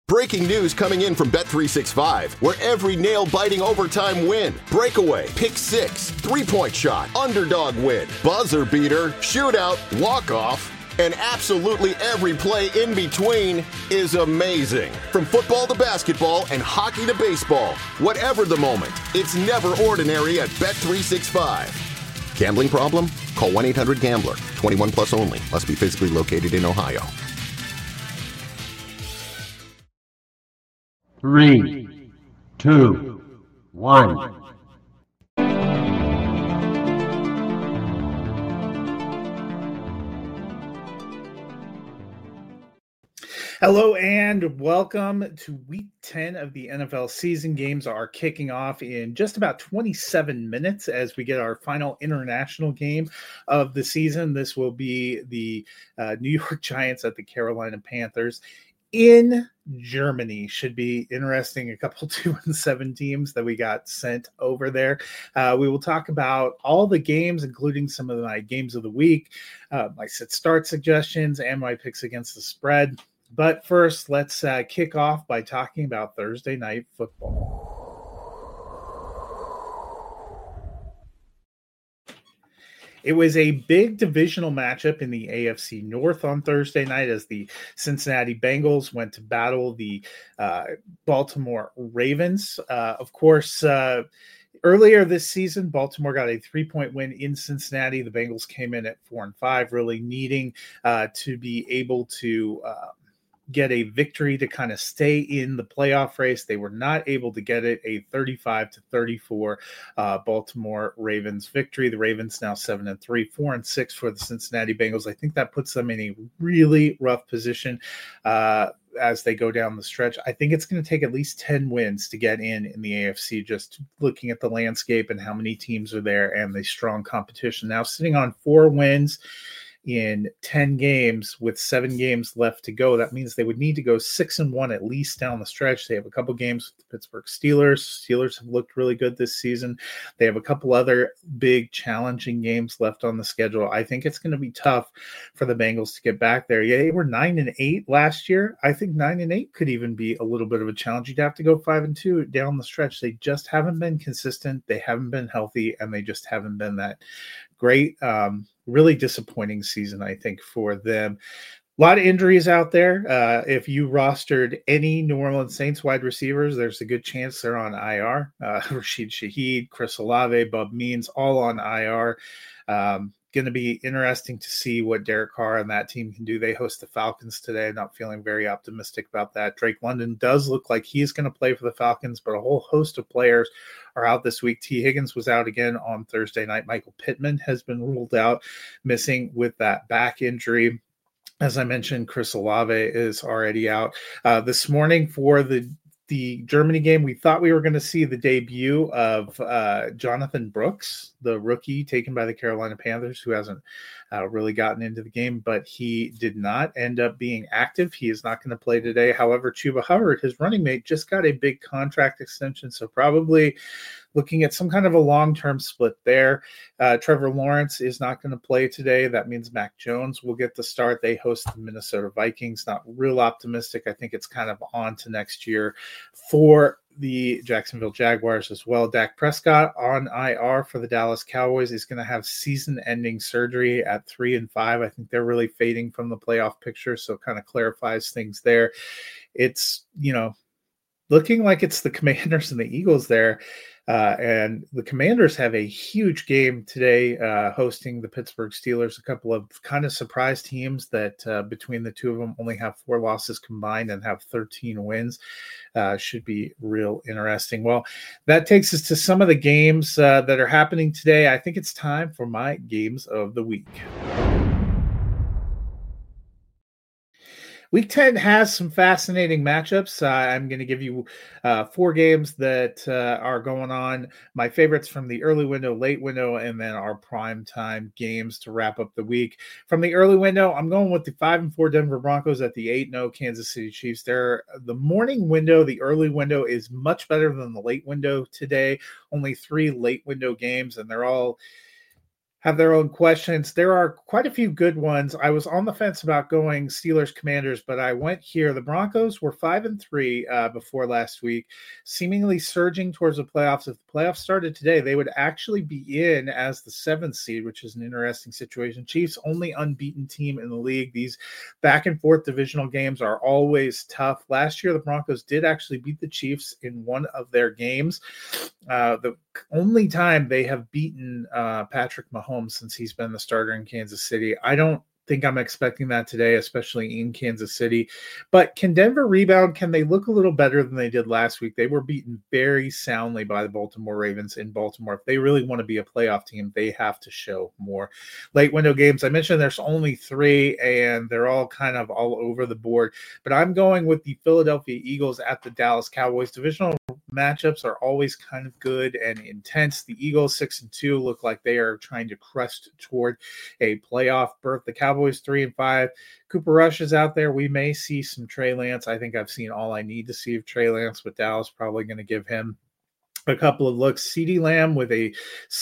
Breaking news coming in from Bet365, where every nail-biting overtime win, breakaway, pick six, three-point shot, underdog win, buzzer beater, shootout, walk-off, and absolutely every play in between is amazing. From football to basketball and hockey to baseball, whatever the moment, it's never ordinary at Bet365. Gambling problem? Call 1-800-GAMBLER. 21 plus only. Must be physically located in Ohio. 3, 2, 1. Hello and welcome to week 10 of the NFL season. Games are kicking off in just about 27 minutes as we get our final international game of the season. This will be the New York Giants at the Carolina Panthers in Germany. Should be interesting. A couple 2-7 teams that we got sent over there. We will talk about all the games, including some of my games of the week, my sit start suggestions, and my picks against the spread. But first, let's kick off by talking about Thursday Night Football. It was a big divisional matchup in the AFC North on Thursday night as the Cincinnati Bengals went to battle the Baltimore Ravens. Of course, earlier this season, Baltimore got a 3-point win in Cincinnati. The Bengals came in at 4-5, really needing to be able to get a victory to kind of stay in the playoff race. They were not able to get it. A 35-34 Baltimore Ravens victory. The Ravens now 7-3, 4-6 for the Cincinnati Bengals. I think that puts them in a really rough position as they go down the stretch. I think it's going to take at least 10 wins to get in the AFC, just looking at the landscape and how many teams are there and the strong competition. Now sitting on 4 wins in 10 games with 7 games left to go. That means they would need to go 6-1 at least down the stretch. They have a couple games with the Pittsburgh Steelers. Steelers have looked really good this season. They have a couple other big challenging games left on the schedule. I think it's going to be tough for the Bengals to get back there. Yeah, they were 9-8 last year. I think 9-8 could even be a little bit of a challenge. You'd have to go 5-2 down the stretch. They just haven't been consistent. They haven't been healthy, and they just haven't been that great. Really disappointing season, I think, for them. A lot of injuries out there. If you rostered any New Orleans Saints wide receivers, there's a good chance they're on IR. Rashid Shaheed, Chris Olave, Bub Means, all on IR. Going to be interesting to see what Derek Carr and that team can do. They host the Falcons today. Not feeling very optimistic about that. Drake London does look like he's going to play for the Falcons, but a whole host of players are out this week. T. Higgins was out again on Thursday night. Michael Pittman has been ruled out, missing with that back injury. As I mentioned, Chris Olave is already out. This morning for the Germany game, we thought we were going to see the debut of Jonathan Brooks, the rookie taken by the Carolina Panthers, who hasn't really gotten into the game, but he did not end up being active. He is not going to play today. However, Chuba Hubbard, his running mate, just got a big contract extension, so probably looking at some kind of a long-term split there. Trevor Lawrence is not going to play today. That means Mac Jones will get the start. They host the Minnesota Vikings. Not real optimistic. I think it's kind of on to next year for the Jacksonville Jaguars as well. Dak Prescott on IR for the Dallas Cowboys is going to have season-ending surgery at 3-5. I think they're really fading from the playoff picture, so it kind of clarifies things there. It's, looking like it's the Commanders and the Eagles there. And the Commanders have a huge game today hosting the Pittsburgh Steelers, a couple of kind of surprise teams that between the two of them only have 4 losses combined and have 13 wins. Should be real interesting. Well, that takes us to some of the games that are happening today. I think it's time for my games of the week. Week 10 has some fascinating matchups. I'm going to give you 4 games that are going on. My favorites from the early window, late window, and then our primetime games to wrap up the week. From the early window, I'm going with the 5-4 Denver Broncos at the 8-0 Kansas City Chiefs. The morning window, the early window is much better than the late window today. Only 3 late window games, and they're all have their own questions. There are quite a few good ones. I was on the fence about going Steelers Commanders, but I went here. The Broncos were 5-3 before last week, seemingly surging towards the playoffs. If the playoffs started today, they would actually be in as the 7th seed, which is an interesting situation. Chiefs, only unbeaten team in the league. These back and forth divisional games are always tough. Last year, the Broncos did actually beat the Chiefs in one of their games. The only time they have beaten Patrick Mahomes since he's been the starter in Kansas City. I don't think I'm expecting that today, especially in Kansas City. But can Denver rebound? Can they look a little better than they did last week? They were beaten very soundly by the Baltimore Ravens in Baltimore. If they really want to be a playoff team, they have to show more. Late window games, I mentioned there's only 3, and they're all kind of all over the board. But I'm going with the Philadelphia Eagles at the Dallas Cowboys. Divisional matchups are always kind of good and intense. The Eagles 6-2 look like they are trying to crest toward a playoff berth. The Cowboys 3-5. Cooper Rush is out there. We may see some Trey Lance. I think I've seen all I need to see of Trey Lance, but Dallas probably going to give him a couple of looks. CeeDee Lamb with a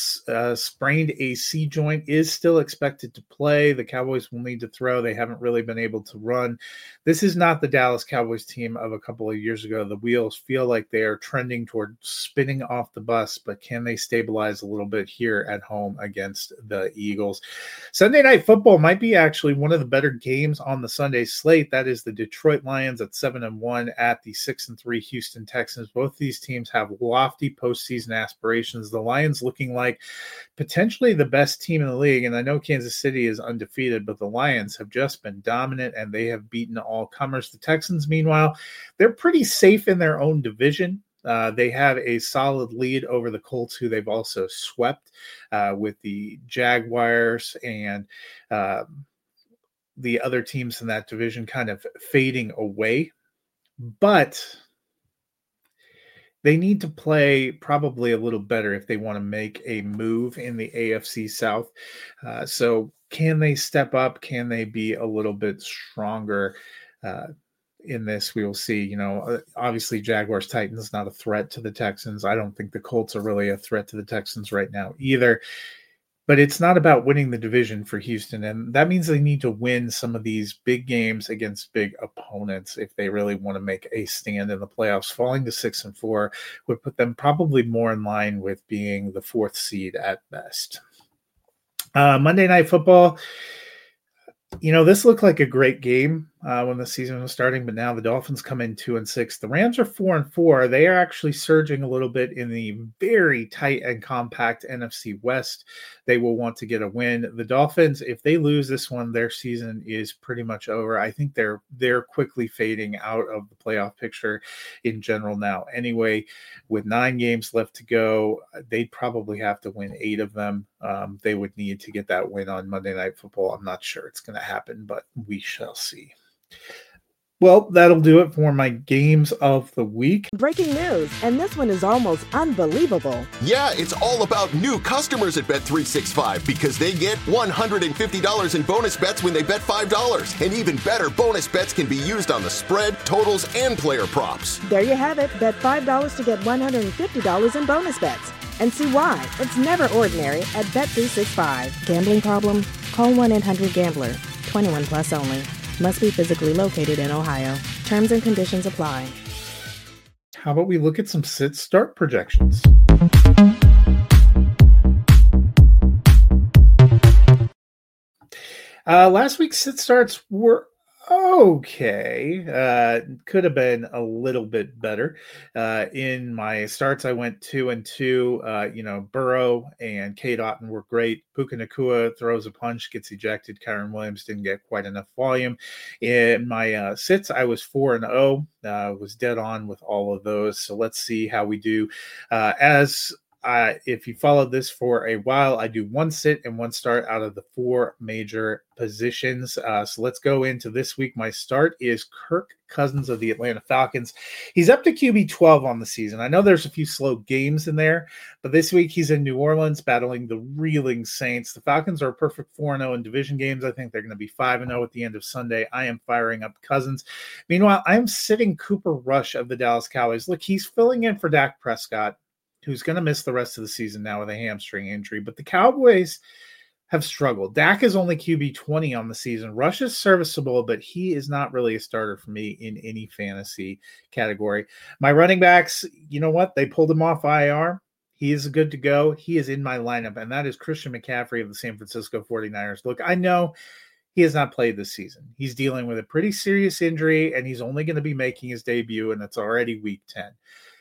sprained AC joint is still expected to play. The Cowboys will need to throw. They haven't really been able to run. This is not the Dallas Cowboys team of a couple of years ago. The wheels feel like they are trending toward spinning off the bus, but can they stabilize a little bit here at home against the Eagles? Sunday Night Football might be actually one of the better games on the Sunday slate. That is the Detroit Lions at 7-1 at the 6-3 Houston Texans. Both these teams have lofty postseason aspirations. The Lions looking like potentially the best team in the league, and I know Kansas City is undefeated, but the Lions have just been dominant and they have beaten all comers. The Texans, meanwhile, they're pretty safe in their own division. They have a solid lead over the Colts, who they've also swept with the Jaguars and the other teams in that division kind of fading away. But they need to play probably a little better if they want to make a move in the AFC South. So can they step up? Can they be a little bit stronger in this? We will see. Obviously Jaguars Titans not a threat to the Texans. I don't think the Colts are really a threat to the Texans right now either. But it's not about winning the division for Houston, and that means they need to win some of these big games against big opponents if they really want to make a stand in the playoffs. Falling to 6-4 would put them probably more in line with being the 4th seed at best. Monday Night Football. This looked like a great game when the season was starting, but now the Dolphins come in 2-6. The Rams are 4-4. They are actually surging a little bit in the very tight and compact NFC West. They will want to get a win. The Dolphins, if they lose this one, their season is pretty much over. I think they're quickly fading out of the playoff picture in general now. Anyway, with 9 games left to go, they'd probably have to win 8 of them. They would need to get that win on Monday Night Football. I'm not sure it's going to happen, but we shall see. Well, that'll do it for my games of the week. Breaking news, and this one is almost unbelievable. Yeah, it's all about new customers at Bet365 because they get $150 in bonus bets when they bet $5. And even better, bonus bets can be used on the spread, totals, and player props. There you have it. Bet $5 to get $150 in bonus bets. And see why it's never ordinary at Bet365. Gambling problem? Call 1-800-GAMBLER. 21 plus only. Must be physically located in Ohio. Terms and conditions apply. How about we look at some sit-start projections? Last week's sit-starts were okay. Could have been a little bit better. In my starts, I went 2-2. Burrow and Cade Otton were great. Puka Nacua throws a punch, gets ejected. Kyren Williams didn't get quite enough volume. In my sits, I was 4-0. Was dead on with all of those. So let's see how we do. If you followed this for a while, I do 1 sit and 1 start out of the 4 major positions. So let's go into this week. My start is Kirk Cousins of the Atlanta Falcons. He's up to QB 12 on the season. I know there's a few slow games in there, but this week he's in New Orleans battling the reeling Saints. The Falcons are a perfect 4-0 in division games. I think they're going to be 5-0 at the end of Sunday. I am firing up Cousins. Meanwhile, I'm sitting Cooper Rush of the Dallas Cowboys. Look, he's filling in for Dak Prescott, who's going to miss the rest of the season now with a hamstring injury. But the Cowboys have struggled. Dak is only QB 20 on the season. Rush is serviceable, but he is not really a starter for me in any fantasy category. My running backs, you know what? They pulled him off IR. He is good to go. He is in my lineup, and that is Christian McCaffrey of the San Francisco 49ers. Look, I know he has not played this season. He's dealing with a pretty serious injury, and he's only going to be making his debut, and it's already week 10.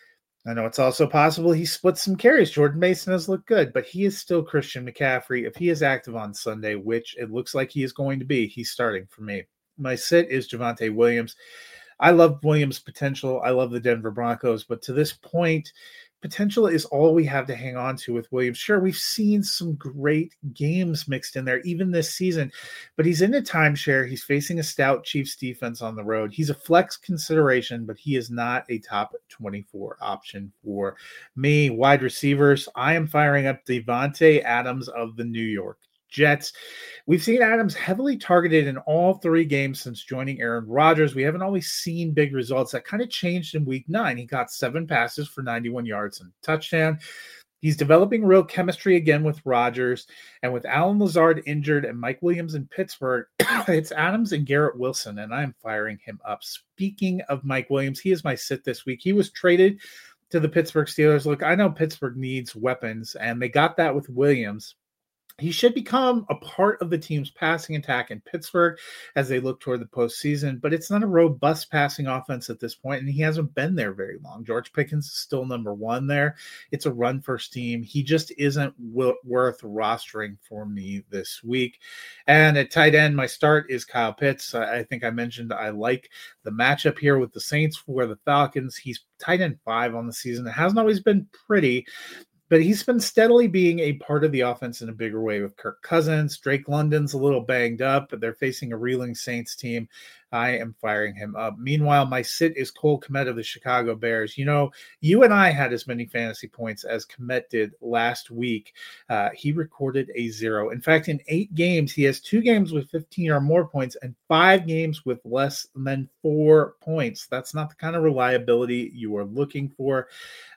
I know it's also possible he splits some carries. Jordan Mason has looked good, but he is still Christian McCaffrey. If he is active on Sunday, which it looks like he is going to be, he's starting for me. My sit is Javonte Williams. I love Williams' potential. I love the Denver Broncos, but to this point, potential is all we have to hang on to with Williams. Sure, we've seen some great games mixed in there, even this season, but he's in a timeshare. He's facing a stout Chiefs defense on the road. He's a flex consideration, but he is not a top 24 option for me. Wide receivers, I am firing up Devontae Adams of the New York Jets. We've seen Adams heavily targeted in all 3 games since joining Aaron Rodgers. We haven't always seen big results. That kind of changed in week 9. He got 7 passes for 91 yards and a touchdown. He's developing real chemistry again with Rodgers, and with Allen Lazard injured and Mike Williams in Pittsburgh, it's Adams and Garrett Wilson, and I'm firing him up. Speaking of Mike Williams, he is my sit this week. He was traded to the Pittsburgh Steelers. Look, I know Pittsburgh needs weapons, and they got that with Williams. He should become a part of the team's passing attack in Pittsburgh as they look toward the postseason, but it's not a robust passing offense at this point, and he hasn't been there very long. George Pickens is still number 1 there. It's a run-first team. He just isn't worth rostering for me this week. And at tight end, my start is Kyle Pitts. I think I mentioned I like the matchup here with the Saints for the Falcons. He's tight end 5 on the season. It hasn't always been pretty, but he's been steadily being a part of the offense in a bigger way with Kirk Cousins. Drake London's a little banged up, but they're facing a reeling Saints team. I am firing him up. Meanwhile, my sit is Cole Kmet of the Chicago Bears. You know, you and I had as many fantasy points as Kmet did last week. He recorded a 0. In fact, in 8 games, he has 2 games with 15 or more points and 5 games with less than 4 points. That's not the kind of reliability you are looking for.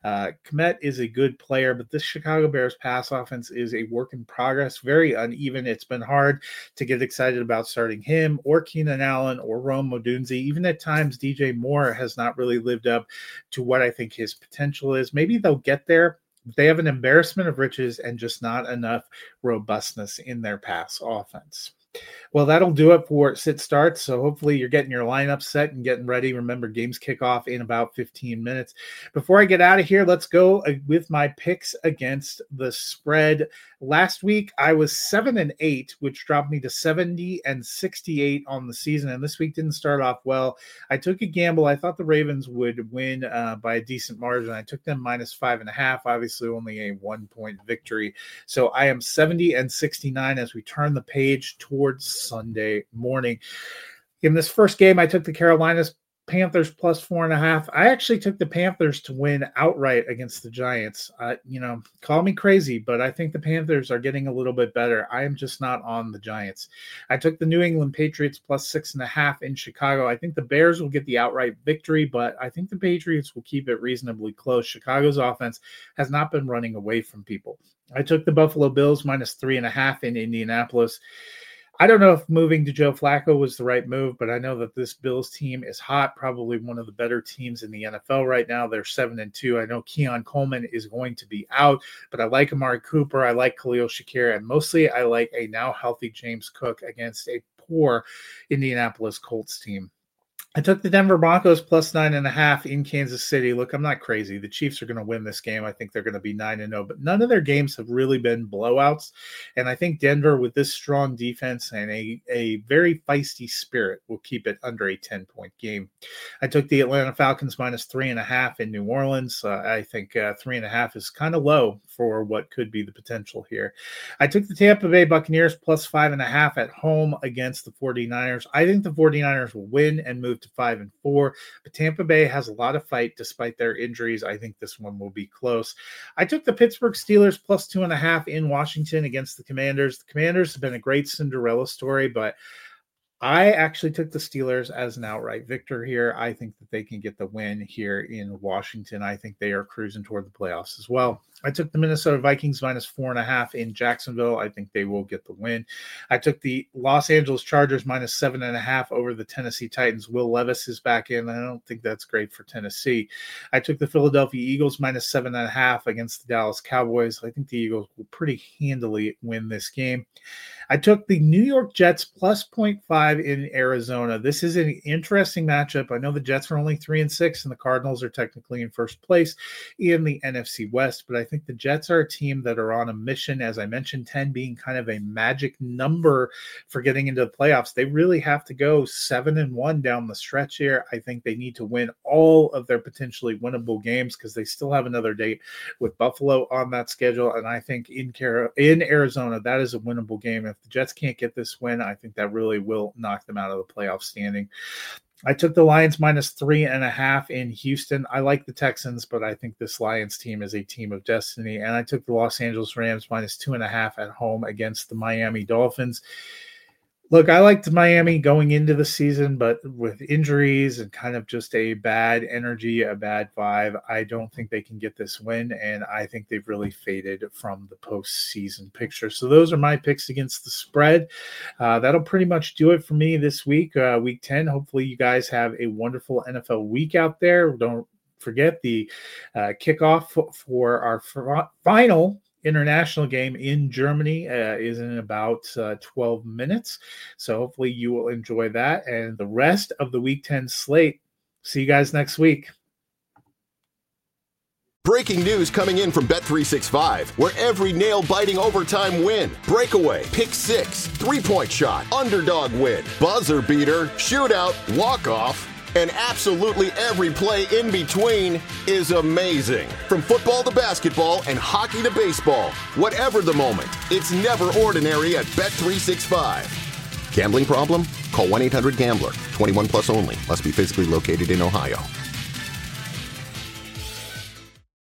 Kmet is a good player, but this Chicago Bears pass offense is a work in progress, very uneven. It's been hard to get excited about starting him or Keenan Allen or Rome Odunze. Even at times, DJ Moore has not really lived up to what I think his potential is. Maybe they'll get there. They have an embarrassment of riches and just not enough robustness in their pass offense. Well, that'll do it for sit starts. So hopefully you're getting your lineup set and getting ready. Remember, games kick off in about 15 minutes. Before I get out of here, let's go with my picks against the spread. Last week, I was 7-8, which dropped me to 70-68 on the season. And this week didn't start off well. I took a gamble. I thought the Ravens would win by a decent margin. I took them -5.5, obviously only a 1-point victory. So I am 70-69 as we turn the page towards Sunday morning. In this first game, I took the Carolinas Panthers +4.5. I actually took the Panthers to win outright against the Giants. Call me crazy, but I think the Panthers are getting a little bit better. I am just not on the Giants. I took the New England Patriots +6.5 in Chicago. I think the Bears will get the outright victory, but I think the Patriots will keep it reasonably close. Chicago's offense has not been running away from people. I took the Buffalo Bills -3.5 in Indianapolis. I don't know if moving to Joe Flacco was the right move, but I know that this Bills team is hot, probably one of the better teams in the NFL right now. They're 7-2. I know Keon Coleman is going to be out, but I like Amari Cooper. I like Khalil Shakir, and mostly I like a now healthy James Cook against a poor Indianapolis Colts team. I took the Denver Broncos +9.5 in Kansas City. Look, I'm not crazy. The Chiefs are going to win this game. I think they're going to be 9-0, but none of their games have really been blowouts. And I think Denver, with this strong defense and a very feisty spirit, will keep it under a 10-point game. I took the Atlanta Falcons -3.5 in New Orleans. I think 3.5 is kind of low for what could be the potential here. I took the Tampa Bay Buccaneers +5.5 at home against the 49ers. I think the 49ers will win and move to 5-4, but Tampa Bay has a lot of fight despite their injuries. I think this one will be close. I took the Pittsburgh Steelers +2.5 in Washington against the Commanders. The Commanders have been a great Cinderella story, but I actually took the Steelers as an outright victor here. I think that they can get the win here in Washington. I think they are cruising toward the playoffs as well. I took the Minnesota Vikings minus 4.5 in Jacksonville. I think they will get the win. I took the Los Angeles Chargers minus 7.5 over the Tennessee Titans. Will Levis is back in. I don't think that's great for Tennessee. I took the Philadelphia Eagles minus 7.5 against the Dallas Cowboys. I think the Eagles will pretty handily win this game. I took the New York Jets plus 0.5 in Arizona. This is an interesting matchup. I know the Jets are only 3-6, and the Cardinals are technically in first place in the NFC West, but I think the Jets are a team that are on a mission. As I mentioned, 10 being kind of a magic number for getting into the playoffs. They really have to go 7-1 down the stretch here. I think they need to win all of their potentially winnable games because they still have another date with Buffalo on that schedule, and I think in Arizona, that is a winnable game. If the Jets can't get this win, I think that really will knock them out of the playoff standing. I took the Lions minus 3.5 in Houston. I like the Texans, but I think this Lions team is a team of destiny. And I took the Los Angeles Rams minus 2.5 at home against the Miami Dolphins. Look, I liked Miami going into the season, but with injuries and kind of just a bad energy, a bad vibe, I don't think they can get this win, and I think they've really faded from the postseason picture. So those are my picks against the spread. That'll pretty much do it for me this week, week 10. Hopefully you guys have a wonderful NFL week out there. Don't forget the kickoff for our final international game in Germany is in about 12 minutes. So hopefully you will enjoy that and the rest of the Week 10 slate. See you guys next week. Breaking news coming in from Bet365, where every nail-biting overtime win, breakaway, pick six, three-point shot, underdog win, buzzer beater, shootout, walk-off, and absolutely every play in between is amazing. From football to basketball and hockey to baseball, whatever the moment, it's never ordinary at Bet365. Gambling problem? Call 1-800-GAMBLER. 21 plus only. Must be physically located in Ohio.